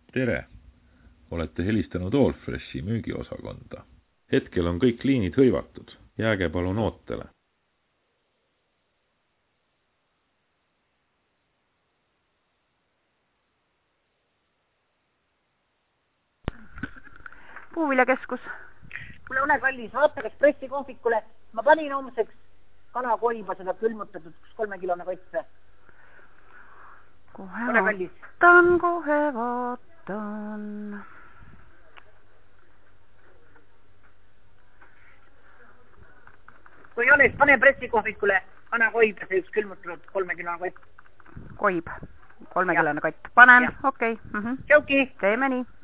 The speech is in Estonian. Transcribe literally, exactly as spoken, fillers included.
Tere! Olete helistanud Allfreshi müügiosakonda. Hetkel on kõik liinid hõivatud. Jääge palun ootele. Puuviljakeskus. Kuule, Une kallis, vaata, kas pressikohvikule. Ma panin homseks kanakoiba seda külmutatud kolmekilone kotte. Kohe vaatan, kohe vaatan. Kui ei ole, pane pressikohvikule kanakoib ja see üks külmutatud kolmekilone kott. Koib, kolmekilone kott. Panen, okei. Okay. Mm -hmm. Teeme nii.